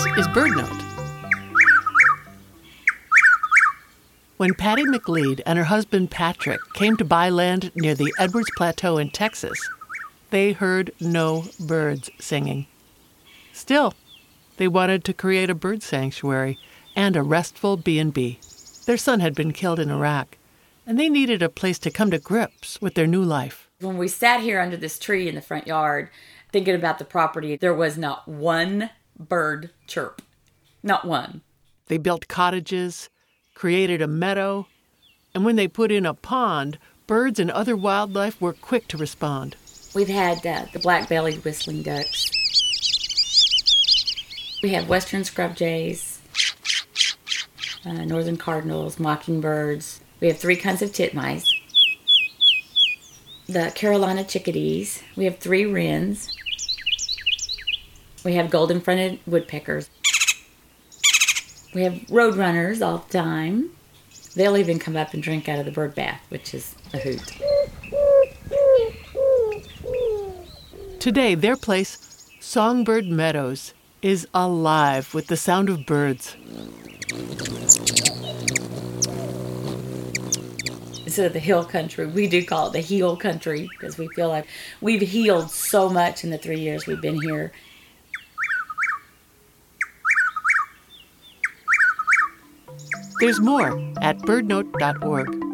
is BirdNote. When Patty McLeod and her husband Patrick came to buy land near the Edwards Plateau in Texas, they heard no birds singing. Still, they wanted to create a bird sanctuary and a restful B&B. Their son had been killed in Iraq, and they needed a place to come to grips with their new life. When we sat here under this tree in the front yard, thinking about the property, there was not one bird chirp. Not one. They built cottages, created a meadow, and when they put in a pond, birds and other wildlife were quick to respond. We've had the black-bellied whistling ducks. We have western scrub jays, northern cardinals, mockingbirds. We have 3 kinds of titmice. The Carolina chickadees. We have 3 wrens. We have golden-fronted woodpeckers. We have roadrunners all the time. They'll even come up and drink out of the bird bath, which is a hoot. Today, their place, Songbird Meadows, is alive with the sound of birds. Instead of the hill country, we do call it the heel country because we feel like we've healed so much in the 3 years we've been here. There's more at birdnote.org.